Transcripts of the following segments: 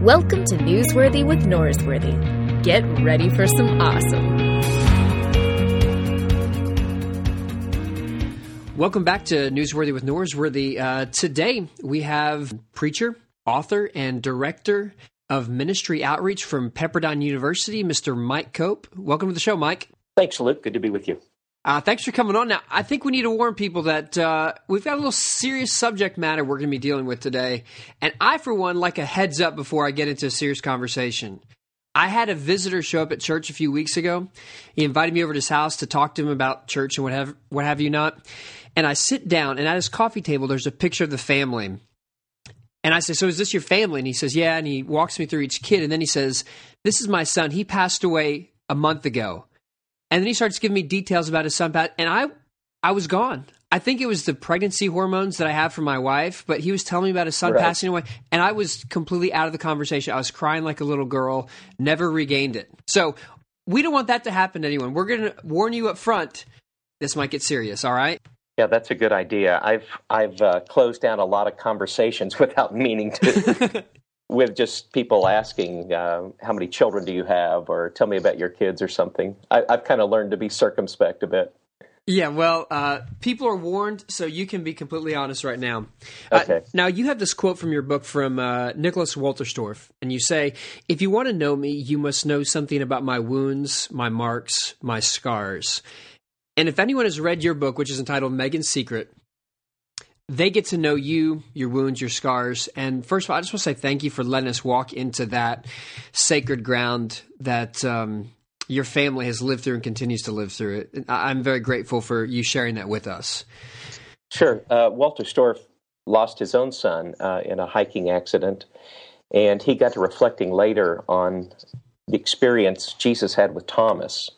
Welcome to Newsworthy with Norsworthy. Get ready for some awesome. Welcome back to Newsworthy with Norsworthy. Today we have preacher, author, and director of ministry outreach from Pepperdine University, Mr. Mike Cope. Welcome to the show, Mike. Thanks, Luke. Good to be with you. Thanks for coming on. Now, I think we need to warn people that we've got a little serious subject matter we're going to be dealing with today. And I, for one, like a heads up before I get into a serious conversation. I had a visitor show up at church a few weeks ago. He invited me over to his house to talk to him about church and what have you not. And I sit down, and at his coffee table, there's a picture of the family. And I say, "So is this your family?" And he says, "Yeah." And he walks me through each kid. And then he says, "This is my son. He passed away a month ago." And then he starts giving me details about his son, and I was gone. I think it was the pregnancy hormones that I have from my wife, but he was telling me about his son passing away, and I was completely out of the conversation. I was crying like a little girl, never regained it. So we don't want that to happen to anyone. We're going to warn you up front. This might get serious, all right? Yeah, that's a good idea. I've closed down a lot of conversations without meaning to. With just people asking, how many children do you have, or tell me about your kids or something. I've kind of learned to be circumspect a bit. Yeah, well, people are warned, so you can be completely honest right now. Okay. Now, you have this quote from your book from Nicholas Wolterstorff, and you say, "If you want to know me, you must know something about my wounds, my marks, my scars." And if anyone has read your book, which is entitled Megan's Secret, they get to know you, your wounds, your scars. And first of all, I just want to say thank you for letting us walk into that sacred ground that your family has lived through and continues to live through it. I'm very grateful for you sharing that with us. Sure. Wolterstorff lost his own son in a hiking accident, and he got to reflecting later on the experience Jesus had with Thomas.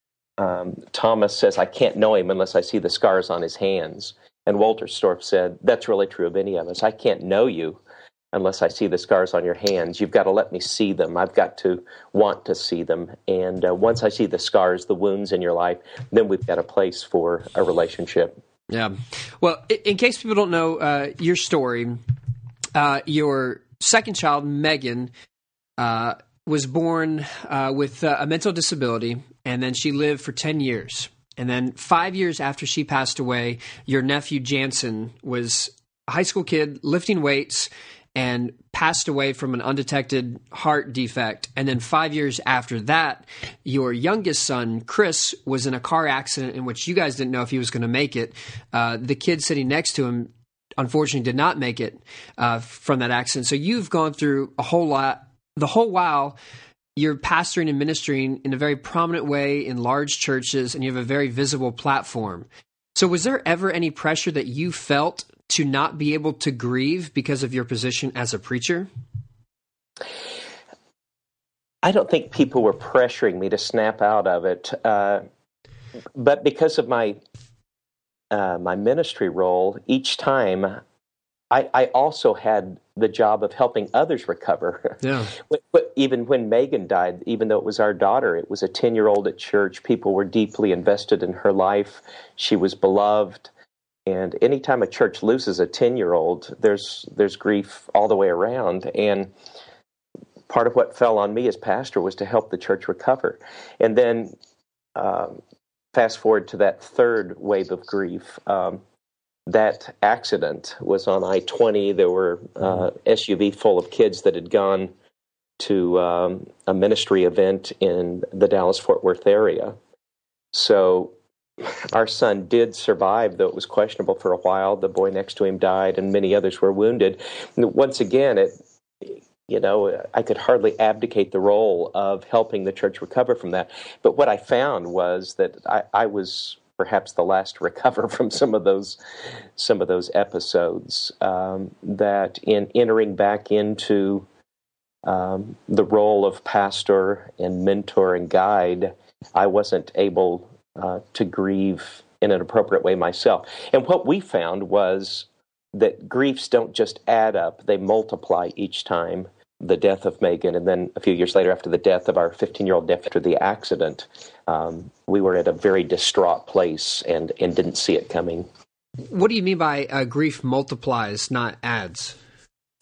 Thomas says, "I can't know him unless I see the scars on his hands." And Wolterstorff said, "That's really true of any of us. I can't know you unless I see the scars on your hands. You've got to let me see them. I've got to want to see them. And once I see the scars, the wounds in your life, then we've got a place for a relationship." Yeah. Well, in case people don't know your story, your second child, Megan, was born with a mental disability, and then she lived for 10 years. And then 5 years after she passed away, your nephew Jansen was a high school kid lifting weights and passed away from an undetected heart defect. And then 5 years after that, your youngest son, Chris, was in a car accident in which you guys didn't know if he was going to make it. The kid sitting next to him, unfortunately, did not make it from that accident. So you've gone through a whole lot. The whole while, you're pastoring and ministering in a very prominent way in large churches, and you have a very visible platform. So was there ever any pressure that you felt to not be able to grieve because of your position as a preacher? I don't think people were pressuring me to snap out of it, but because of my ministry role, each time I also had the job of helping others recover. Yeah. Even when Megan died, even though it was our daughter, it was a 10-year-old at church. People were deeply invested in her life. She was beloved. And anytime a church loses a 10-year-old, there's grief all the way around. And part of what fell on me as pastor was to help the church recover. And then fast forward to that third wave of grief. That accident was on I-20. There were SUV full of kids that had gone to a ministry event in the Dallas-Fort Worth area. So our son did survive, though it was questionable for a while. The boy next to him died, and many others were wounded. And once again, I could hardly abdicate the role of helping the church recover from that. But what I found was that I was perhaps the last to recover from some of those episodes. That in entering back into the role of pastor and mentor and guide, I wasn't able to grieve in an appropriate way myself. And what we found was that griefs don't just add up; they multiply each time. The death of Megan, and then a few years later, after the death of our 15-year-old nephew after the accident, we were at a very distraught place and didn't see it coming. What do you mean by grief multiplies, not adds?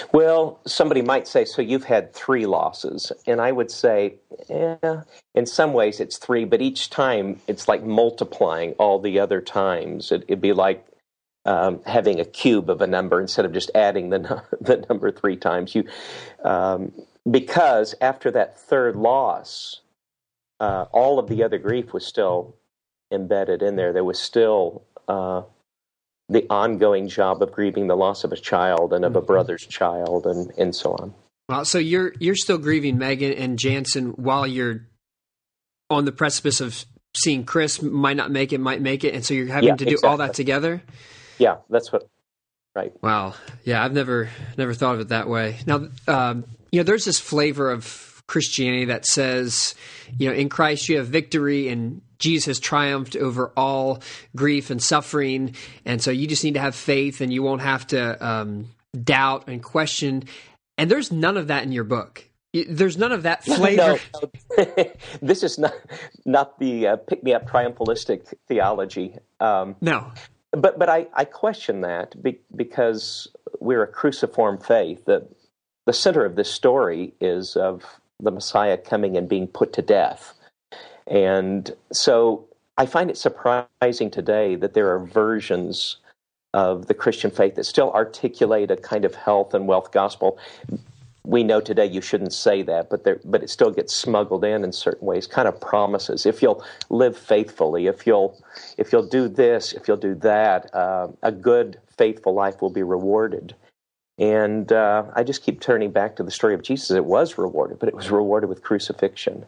Well, somebody might say, so you've had 3 losses. And I would say, in some ways it's 3, but each time it's like multiplying all the other times. It'd be like having a cube of a number instead of just adding the number 3 times. Because after that 3rd loss, all of the other grief was still embedded in there. There was still the ongoing job of grieving the loss of a child and of a brother's child and so on. Well, so you're still grieving Megan and Jansen while you're on the precipice of seeing Chris might not make it, might make it, and so you're having to do all that together? Yeah, that's right. Wow. Yeah, I've never thought of it that way. Now, there's this flavor of Christianity that says, in Christ you have victory and Jesus has triumphed over all grief and suffering, and so you just need to have faith and you won't have to doubt and question. And there's none of that in your book. There's none of that flavor. No. This is not the pick-me-up triumphalistic theology. No. But I question that because we're a cruciform faith. The center of this story is of the Messiah coming and being put to death. And so I find it surprising today that there are versions of the Christian faith that still articulate a kind of health and wealth gospel. We know today you shouldn't say that, but it still gets smuggled in certain ways, kind of promises. If you'll live faithfully, if you'll do this, if you'll do that, a good, faithful life will be rewarded. And I just keep turning back to the story of Jesus. It was rewarded, but it was rewarded with crucifixion.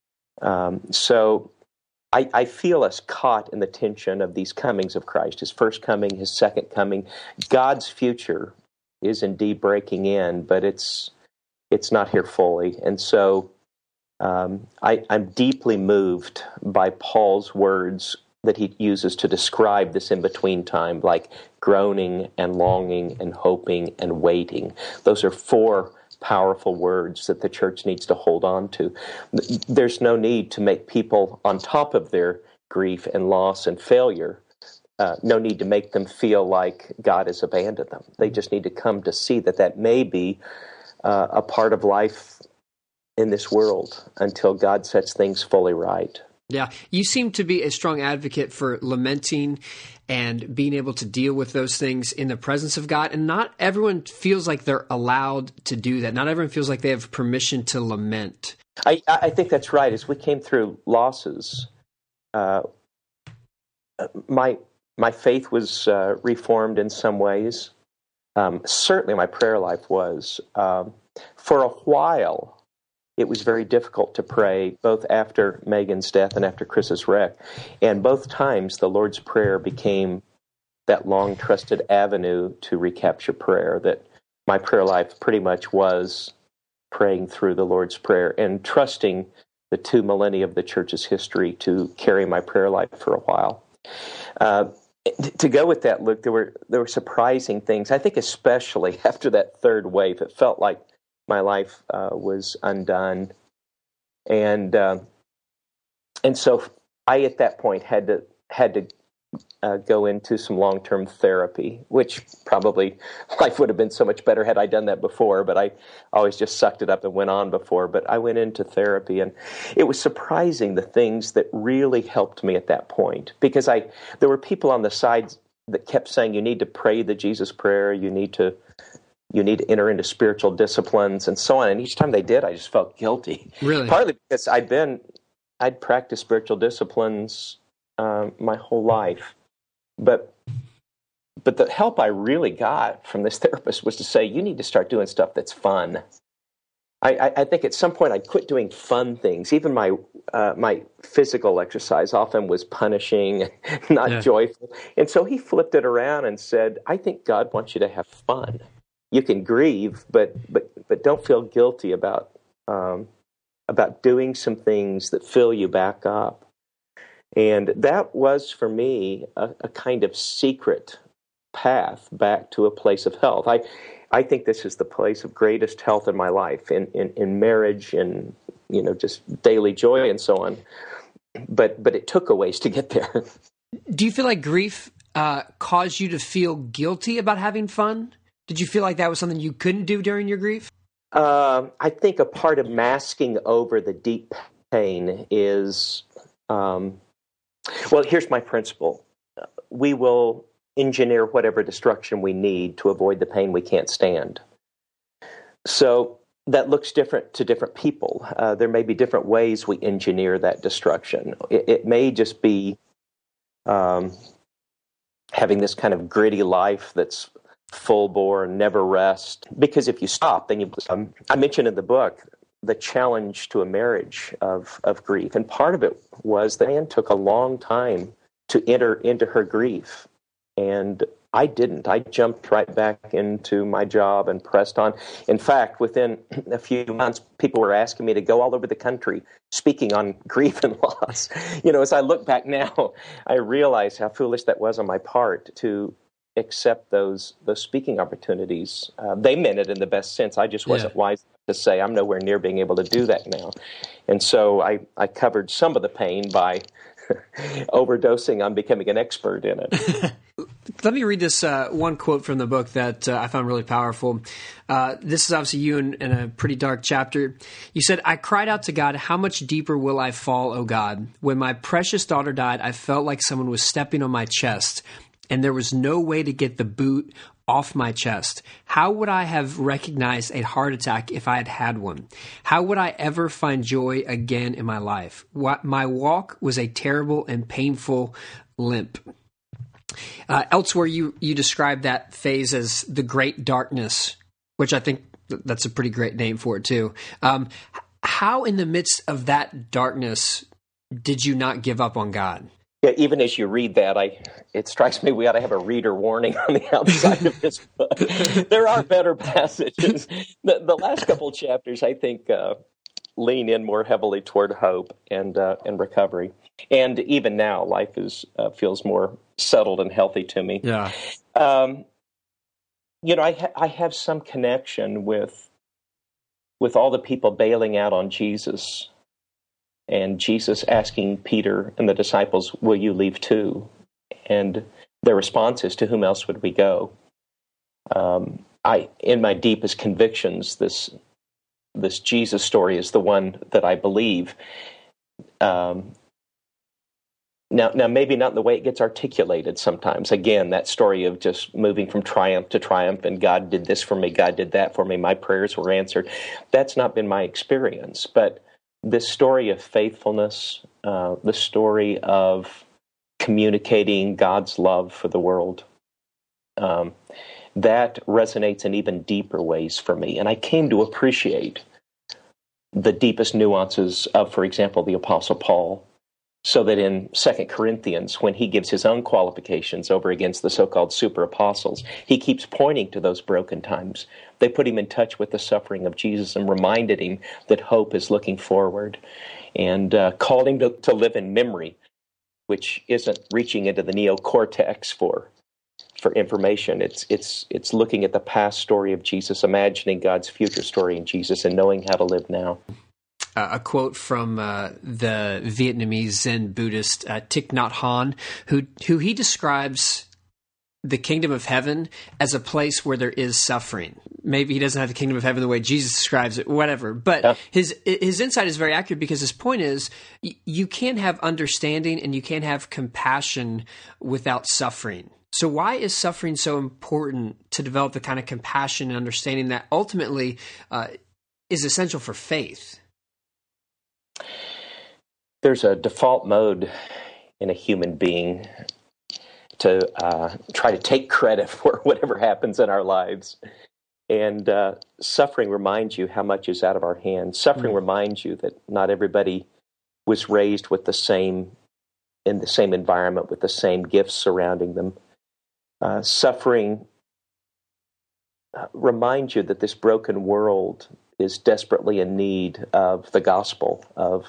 So I feel us caught in the tension of these comings of Christ, his first coming, his second coming. God's future is indeed breaking in, but it's not here fully. And so I'm deeply moved by Paul's words that he uses to describe this in-between time, like groaning and longing and hoping and waiting. Those are 4 powerful words that the church needs to hold on to. There's no need to make people on top of their grief and loss and failure. No need to make them feel like God has abandoned them. They just need to come to see that may be a part of life in this world until God sets things fully right. Yeah, you seem to be a strong advocate for lamenting and being able to deal with those things in the presence of God. And not everyone feels like they're allowed to do that. Not everyone feels like they have permission to lament. I think that's right. As we came through losses, my faith was reformed in some ways. Certainly my prayer life was. For a while, it was very difficult to pray, both after Megan's death and after Chris's wreck. And both times, the Lord's Prayer became that long-trusted avenue to recapture prayer, that my prayer life pretty much was praying through the Lord's Prayer and trusting the 2 millennia of the church's history to carry my prayer life for a while. To go with that, Luke, there were surprising things. I think especially after that 3rd wave, it felt like my life was undone, and so I at that point had to go into some long-term therapy, which probably life would have been so much better had I done that before. But I always just sucked it up and went on before. But I went into therapy, and it was surprising the things that really helped me at that point, because there were people on the side that kept saying you need to pray the Jesus prayer, you need to enter into spiritual disciplines and so on. And each time they did, I just felt guilty. Really? Partly because I'd practiced spiritual disciplines my whole life. But the help I really got from this therapist was to say, you need to start doing stuff that's fun. I think at some point I'd quit doing fun things. Even my physical exercise often was punishing, not joyful. And so he flipped it around and said, I think God wants you to have fun. You can grieve, but don't feel guilty about doing some things that fill you back up. And that was for me a kind of secret path back to a place of health. I think this is the place of greatest health in my life, in marriage, and just daily joy and so on. But it took a ways to get there. Do you feel like grief caused you to feel guilty about having fun? Did you feel like that was something you couldn't do during your grief? I think a part of masking over the deep pain is, well, here's my principle. We will engineer whatever destruction we need to avoid the pain we can't stand. So that looks different to different people. There may be different ways we engineer that destruction. It may just be having this kind of gritty life that's full bore and never rest. Because if you stop, then you... I mentioned in the book the challenge to a marriage of grief. And part of it was that Anne took a long time to enter into her grief. And I didn't. I jumped right back into my job and pressed on. In fact, within a few months, people were asking me to go all over the country speaking on grief and loss. As I look back now, I realize how foolish that was on my part to accept those speaking opportunities. They meant it in the best sense. I just wasn't wise to say I'm nowhere near being able to do that now. And so I covered some of the pain by overdosing on becoming an expert in it. Let me read this one quote from the book that I found really powerful. This is obviously you in a pretty dark chapter. You said, "I cried out to God, how much deeper will I fall, O God? When my precious daughter died, I felt like someone was stepping on my chest, and there was no way to get the boot off my chest. How would I have recognized a heart attack if I had had one? How would I ever find joy again in my life? My walk was a terrible and painful limp." Elsewhere, you describe that phase as the great darkness, which I think that's a pretty great name for it too. How in the midst of that darkness did you not give up on God? Yeah, even as you read that, it strikes me we ought to have a reader warning on the outside of this book. There are better passages. The last couple chapters, I think, lean in more heavily toward hope and recovery. And even now, life feels more settled and healthy to me. Yeah. I have some connection with all the people bailing out on Jesus. And Jesus asking Peter and the disciples, "Will you leave too?" And their response is, "To whom else would we go?" In my deepest convictions, this Jesus story is the one that I believe. Now, maybe not the way it gets articulated sometimes. Again, that story of just moving from triumph to triumph, and God did this for me, God did that for me, my prayers were answered. That's not been my experience, but this story of faithfulness, the story of communicating God's love for the world, that resonates in even deeper ways for me. And I came to appreciate the deepest nuances of, for example, the Apostle Paul, so that in 2 Corinthians, when he gives his own qualifications over against the so-called super apostles, he keeps pointing to those broken times. They put him in touch with the suffering of Jesus and reminded him that hope is looking forward, and called him to live in memory, which isn't reaching into the neocortex for information. It's looking at the past story of Jesus, imagining God's future story in Jesus, and knowing how to live now. A quote from the Vietnamese Zen Buddhist Thich Nhat Hanh, who he describes the kingdom of heaven as a place where there is suffering. Maybe he doesn't have the kingdom of heaven the way Jesus describes it, whatever. But his insight is very accurate, because his point is you can't have understanding and you can't have compassion without suffering. So why is suffering so important to develop the kind of compassion and understanding that ultimately is essential for faith? There's a default mode in a human being to try to take credit for whatever happens in our lives. And suffering reminds you how much is out of our hands. Suffering reminds you that not everybody was raised with in the same environment, with the same gifts surrounding them. Suffering reminds you that this broken world is desperately in need of the gospel, of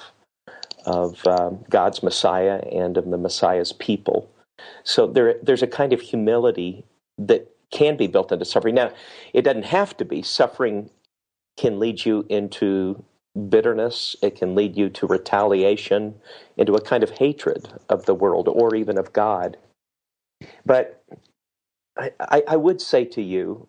God's Messiah and of the Messiah's people. So there's a kind of humility that can be built into suffering. Now, it doesn't have to be. Suffering can lead you into bitterness. It can lead you to retaliation, into a kind of hatred of the world or even of God. But I would say to you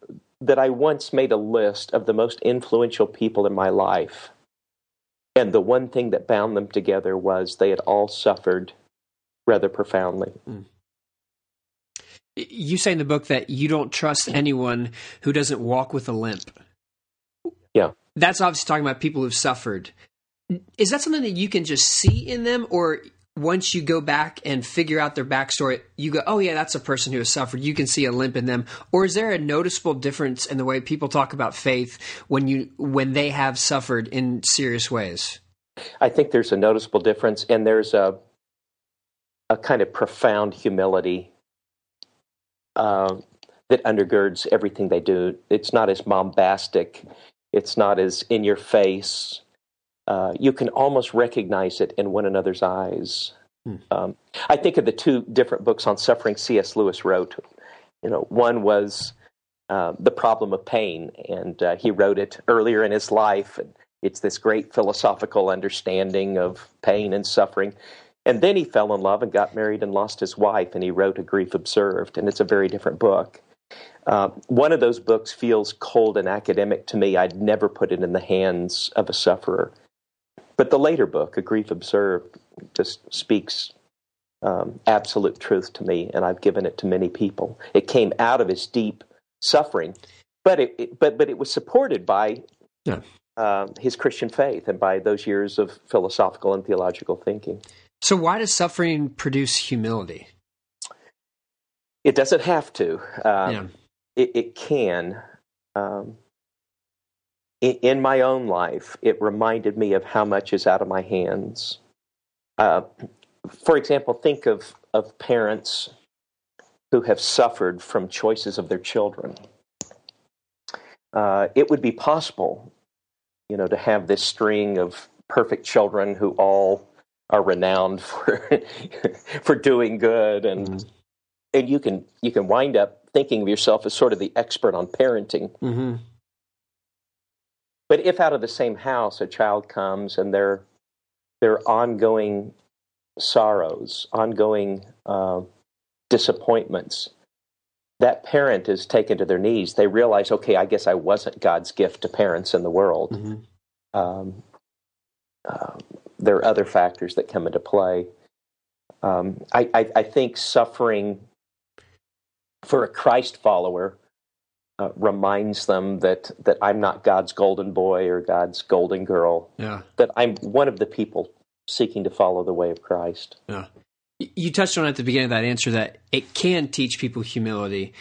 that I once made a list of the most influential people in my life, and the one thing that bound them together was they had all suffered rather profoundly. Mm. You say in the book that you don't trust anyone who doesn't walk with a limp. Yeah. That's obviously talking about people who've suffered. Is that something that you can just see in them, or once you go back and figure out their backstory, you go, oh yeah, that's a person who has suffered. You can see a limp in them. Or is there a noticeable difference in the way people talk about faith when they have suffered in serious ways? I think there's a noticeable difference, and there's a kind of profound humility that undergirds everything they do. It's not as bombastic. It's not as in your face. You can almost recognize it in one another's eyes. I think of the two different books on suffering C.S. Lewis wrote. One was The Problem of Pain, and he wrote it earlier in his life. And it's this great philosophical understanding of pain and suffering. And then he fell in love and got married and lost his wife, and he wrote A Grief Observed, and it's a very different book. One of those books feels cold and academic to me. I'd never put it in the hands of a sufferer. But the later book, A Grief Observed, just speaks absolute truth to me, and I've given it to many people. It came out of his deep suffering, but it was supported by his Christian faith and by those years of philosophical and theological thinking. So why does suffering produce humility? It doesn't have to. It can. In my own life, it reminded me of how much is out of my hands. For example, think of parents who have suffered from choices of their children. It would be possible, to have this string of perfect children who all are renowned for doing good, and you can wind up thinking of yourself as sort of the expert on parenting. Mm-hmm. But if out of the same house a child comes and there are ongoing sorrows, ongoing disappointments, that parent is taken to their knees. They realize, okay, I guess I wasn't God's gift to parents in the world. Mm-hmm. There are other factors that come into play. I think suffering for a Christ follower reminds them that I'm not God's golden boy or God's golden girl. Yeah. That I'm one of the people seeking to follow the way of Christ. Yeah. You touched on at the beginning of that answer that it can teach people humility.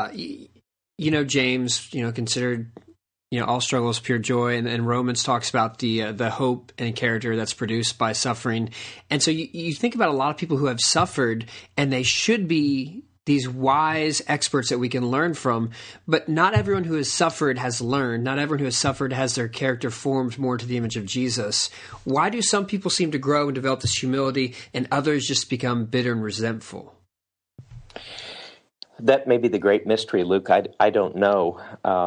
James, considered, all struggles pure joy, and Romans talks about the hope and character that's produced by suffering. And so you think about a lot of people who have suffered, and they should be these wise experts that we can learn from, but not everyone who has suffered has learned. Not everyone who has suffered has their character formed more to the image of Jesus. Why do some people seem to grow and develop this humility, and others just become bitter and resentful? That may be the great mystery, Luke. I don't know.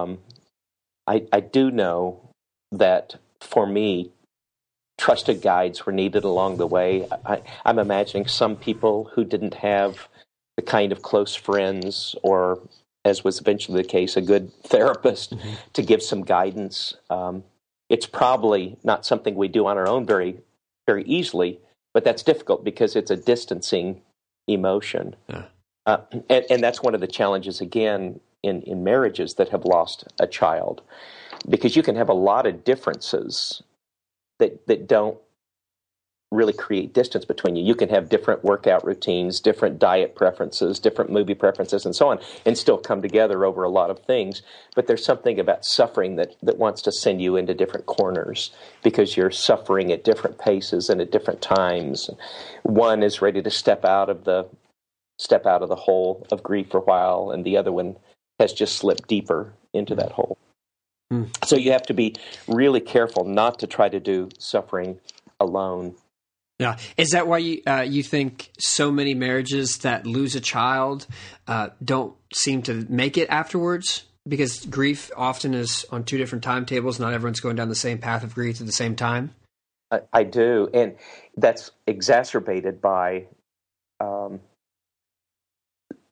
I do know that for me, trusted guides were needed along the way. I'm imagining some people who didn't have the kind of close friends, or, as was eventually the case, a good therapist to give some guidance. It's probably not something we do on our own very, very easily, but that's difficult because it's a distancing emotion. Yeah. And that's one of the challenges, again, in marriages that have lost a child, because you can have a lot of differences that don't really create distance between you. You can have different workout routines, different diet preferences, different movie preferences, and so on, and still come together over a lot of things. But there's something about suffering that wants to send you into different corners because you're suffering at different paces and at different times. One is ready to step out of the hole of grief for a while, and the other one has just slipped deeper into that hole. So you have to be really careful not to try to do suffering alone. Yeah. Is that why you think so many marriages that lose a child don't seem to make it afterwards? Because grief often is on two different timetables. Not everyone's going down the same path of grief at the same time. I do. And that's exacerbated by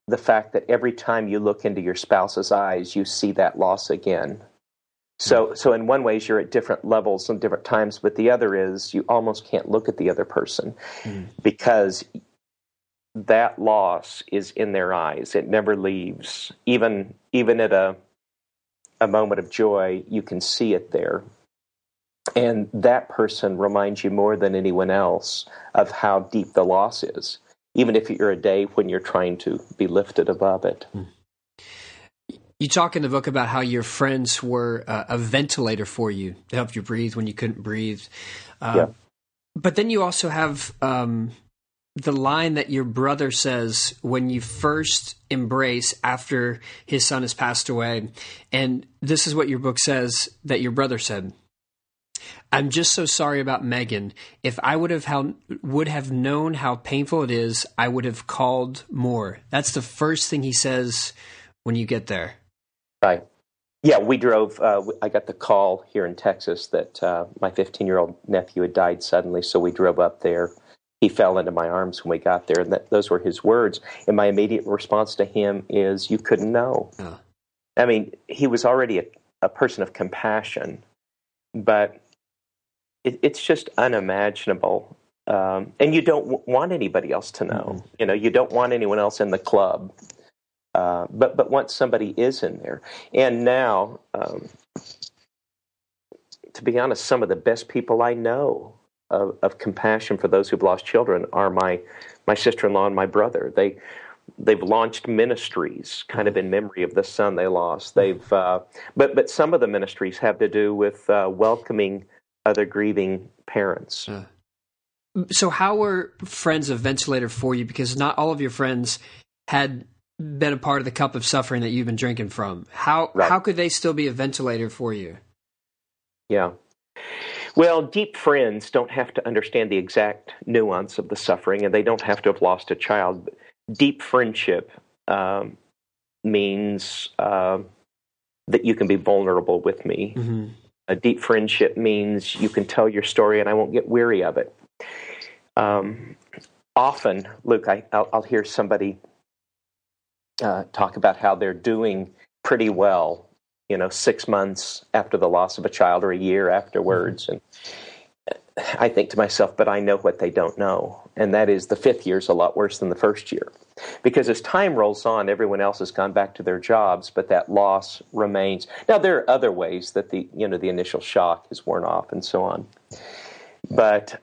the fact that every time you look into your spouse's eyes, you see that loss again. So in one way, you're at different levels and different times, but the other is you almost can't look at the other person because that loss is in their eyes. It never leaves. Even at a moment of joy, you can see it there. And that person reminds you more than anyone else of how deep the loss is, even if you're a day when you're trying to be lifted above it. You talk in the book about how your friends were a ventilator for you to help you breathe when you couldn't breathe. But then you also have the line that your brother says when you first embrace after his son has passed away. And this is what your book says that your brother said. I'm just so sorry about Megan. If I would have known how painful it is, I would have called more. That's the first thing he says when you get there. Right. Yeah, we drove. I got the call here in Texas that my 15-year-old nephew had died suddenly, so we drove up there. He fell into my arms when we got there, and those were his words. And my immediate response to him is, you couldn't know. I mean, he was already a person of compassion, but it's just unimaginable. And you don't want anybody else to know. You know, you don't want anyone else in the club. But once somebody is in there, and now, to be honest, some of the best people I know of compassion for those who've lost children are my sister-in-law and my brother. They've launched ministries kind of in memory of the son they lost. But some of the ministries have to do with welcoming other grieving parents. So how were friends a ventilator for you? Because not all of your friends had been a part of the cup of suffering that you've been drinking from. How could they still be a ventilator for you? Yeah. Well, deep friends don't have to understand the exact nuance of the suffering, and they don't have to have lost a child. Deep friendship means that you can be vulnerable with me. A deep friendship means you can tell your story and I won't get weary of it. Often, Luke, I'll hear somebody talk about how they're doing pretty well, 6 months after the loss of a child or a year afterwards. And I think to myself, but I know what they don't know. And that is the 5th year is a lot worse than the 1st year. Because as time rolls on, everyone else has gone back to their jobs, but that loss remains. Now, there are other ways that the initial shock is worn off and so on. But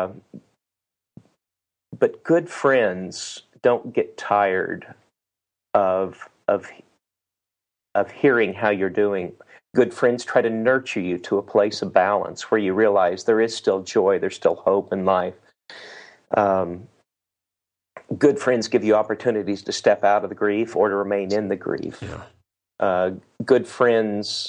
good friends don't get tired of hearing how you're doing. Good friends try to nurture you to a place of balance where you realize there is still joy, there's still hope in life. Good friends give you opportunities to step out of the grief or to remain in the grief. Good friends,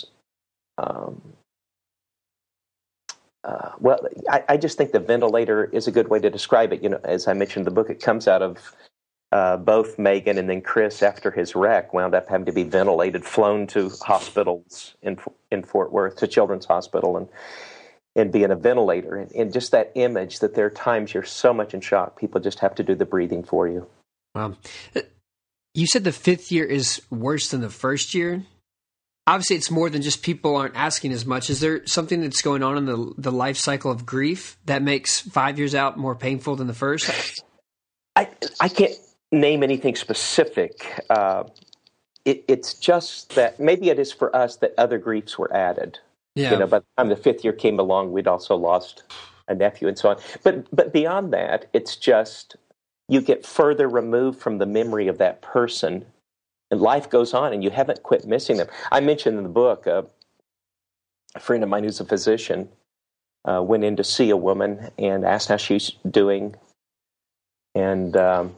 I just think the ventilator is a good way to describe it. As I mentioned in the book, it comes out of both Megan and then Chris, after his wreck, wound up having to be ventilated, flown to hospitals in Fort Worth, to Children's Hospital, and be in a ventilator. And just that image that there are times you're so much in shock, people just have to do the breathing for you. Wow. You said the 5th year is worse than the 1st year. Obviously, it's more than just people aren't asking as much. Is there something that's going on in the life cycle of grief that makes 5 years out more painful than the first? I can't name anything specific. It's just that maybe it is for us that other griefs were added. By the time the 5th year came along, we'd also lost a nephew and so on. But beyond that, it's just you get further removed from the memory of that person, and life goes on, and you haven't quit missing them. I mentioned in the book, a friend of mine who's a physician went in to see a woman and asked how she's doing, and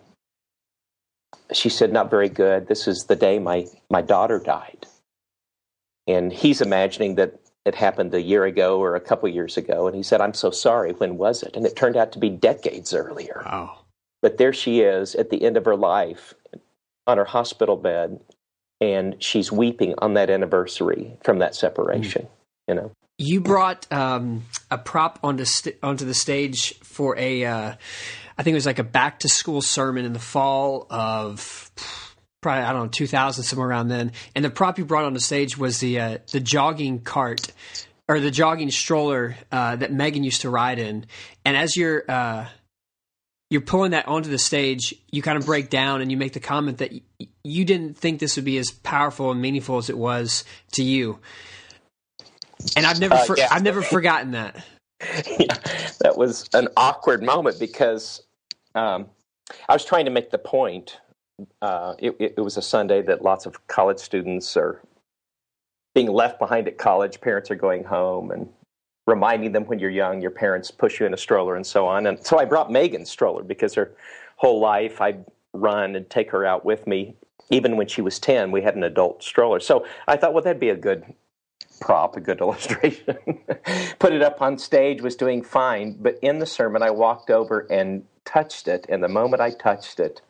she said, "Not very good. This is the day my daughter died." And he's imagining that it happened a year ago or a couple years ago. And he said, "I'm so sorry. When was it?" And it turned out to be decades earlier. Wow. But there she is at the end of her life on her hospital bed, and she's weeping on that anniversary from that separation, You brought a prop onto the stage for I think it was like a back-to-school sermon in the fall of probably, I don't know, 2000, somewhere around then. And the prop you brought on the stage was the jogging cart or the jogging stroller that Megan used to ride in. And as you're pulling that onto the stage, you kind of break down and you make the comment that you didn't think this would be as powerful and meaningful as it was to you. And I've never forgotten that. Yeah, that was an awkward moment because I was trying to make the point. It was a Sunday that lots of college students are being left behind at college. Parents are going home and reminding them when you're young, your parents push you in a stroller and so on. And so I brought Megan's stroller because her whole life I'd run and take her out with me. Even when she was 10, we had an adult stroller. So I thought, well, that'd be a good prop, a good illustration. Put it up on stage, was doing fine. But in the sermon, I walked over and touched it. And the moment I touched it,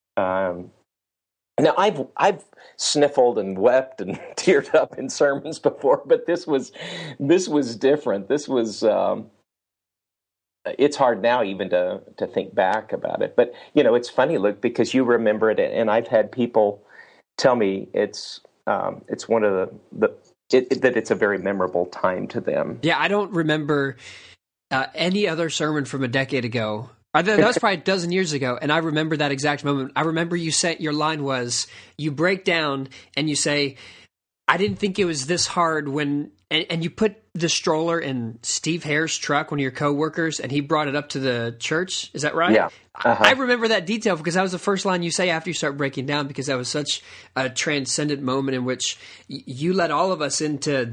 now I've sniffled and wept and teared up in sermons before, but this was different. This was it's hard now even to think back about it. But it's funny, Luke, because you remember it, and I've had people tell me it's one of that it's a very memorable time to them. Yeah, I don't remember any other sermon from a decade ago. That was probably a dozen years ago, and I remember that exact moment. I remember you said your line was, you break down and you say, I didn't think it was this hard when, and you put the stroller in Steve Hare's truck, one of your coworkers, and he brought it up to the church. Is that right? Yeah. Uh-huh. I remember that detail because that was the first line you say after you start breaking down, because that was such a transcendent moment in which you let all of us into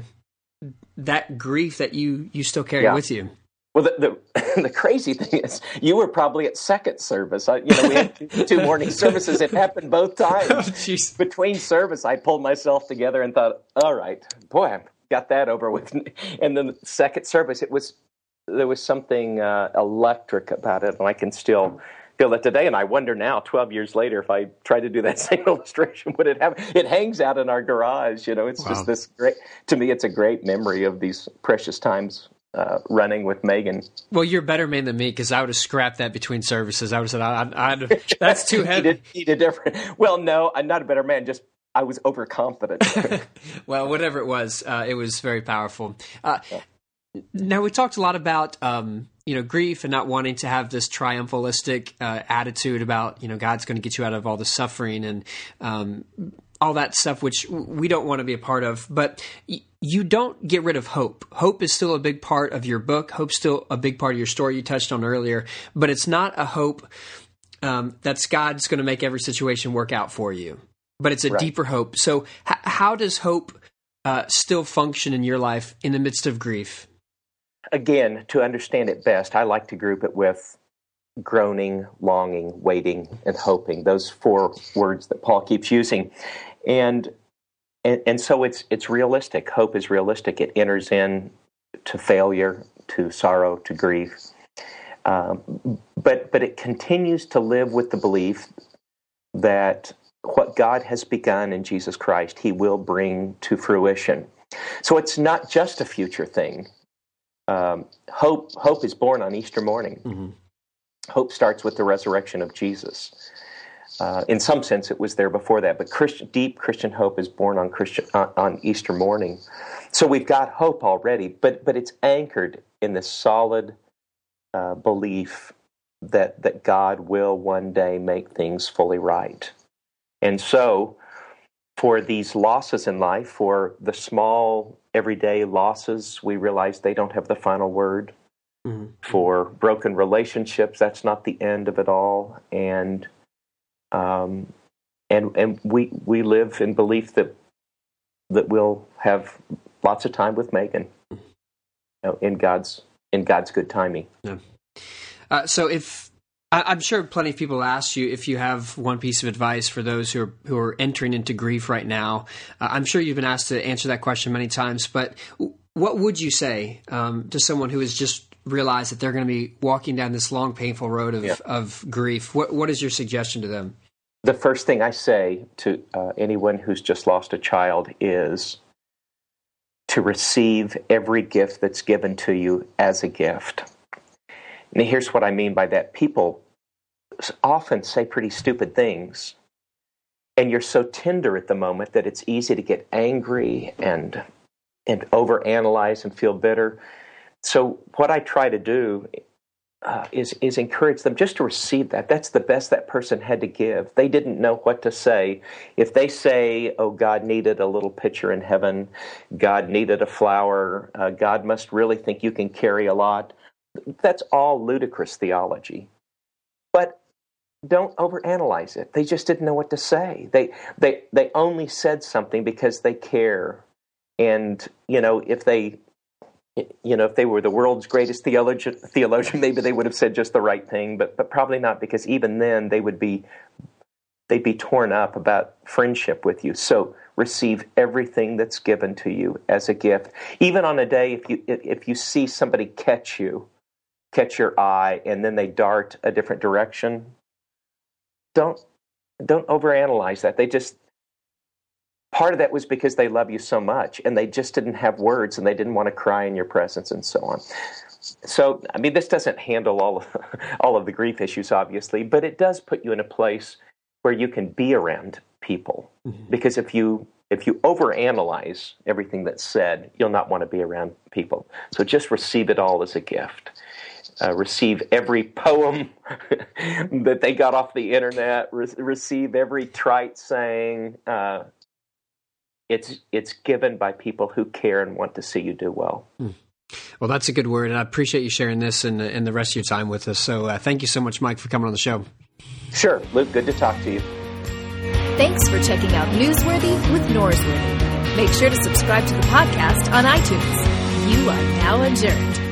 that grief that you still carry with you. Well, the crazy thing is, you were probably at second service. We had two morning services. It happened both times. Oh, between service, I pulled myself together and thought, all right, boy, I got that over with. And then the second service, there was something electric about it, and I can still feel that today. And I wonder now, 12 years later, if I tried to do that same illustration, would it happen? It hangs out in our garage. It's just this great, to me, it's a great memory of these precious times running with Megan. Well, you're a better man than me, because I would have scrapped that between services. I would have said, that's too heavy. He did different. Well, no, I'm not a better man. Just I was overconfident. Well, whatever it was very powerful. Now, we talked a lot about grief and not wanting to have this triumphalistic attitude about God's going to get you out of all the suffering and all that stuff, which we don't want to be a part of. But you don't get rid of hope. Hope is still a big part of your book. Hope's still a big part of your story you touched on earlier. But it's not a hope that's God's going to make every situation work out for you. But it's a deeper hope. So how does hope still function in your life in the midst of grief? Again, to understand it best, I like to group it with groaning, longing, waiting, and hoping. Those four words that Paul keeps using. And so it's realistic. Hope is realistic. It enters in to failure, to sorrow, to grief. But it continues to live with the belief that what God has begun in Jesus Christ, He will bring to fruition. So it's not just a future thing. Hope is born on Easter morning. Mm-hmm. Hope starts with the resurrection of Jesus. In some sense, it was there before that, but deep Christian hope is born on Easter morning. So we've got hope already, but it's anchored in the solid belief that God will one day make things fully right. And so, for these losses in life, for the small everyday losses, we realize they don't have the final word. Mm-hmm. For broken relationships, that's not the end of it all. And we live in belief that we'll have lots of time with Megan, in God's good timing. Yeah. So I'm sure plenty of people ask you if you have one piece of advice for those who are entering into grief right now. I'm sure you've been asked to answer that question many times, but what would you say to someone who has just realized that they're going to be walking down this long, painful road of grief? What is your suggestion to them? The first thing I say to anyone who's just lost a child is to receive every gift that's given to you as a gift. And here's what I mean by that. People often say pretty stupid things, and you're so tender at the moment that it's easy to get angry and overanalyze and feel bitter. So what I try to do is encourage them just to receive that. That's the best that person had to give. They didn't know what to say. If they say, oh, God needed a little pitcher in heaven, God needed a flower, God must really think you can carry a lot, that's all ludicrous theology. But don't overanalyze it. They just didn't know what to say. They only said something because they care. And, if they were the world's greatest theologian, maybe they would have said just the right thing, but probably not, because even then they'd be torn up about friendship with you. So receive everything that's given to you as a gift. Even on a day, if you see somebody catch your eye, and then they dart a different direction, don't overanalyze that. Part of that was because they love you so much, and they just didn't have words, and they didn't want to cry in your presence, and so on. So, this doesn't handle all of the grief issues, obviously, but it does put you in a place where you can be around people. Mm-hmm. Because if you overanalyze everything that's said, you'll not want to be around people. So just receive it all as a gift. Receive every poem that they got off the internet. Receive every trite saying. It's given by people who care and want to see you do well. Well, that's a good word, and I appreciate you sharing this and the rest of your time with us. So thank you so much, Mike, for coming on the show. Sure. Luke, good to talk to you. Thanks for checking out Newsworthy with Norsworthy. Make sure to subscribe to the podcast on iTunes. You are now adjourned.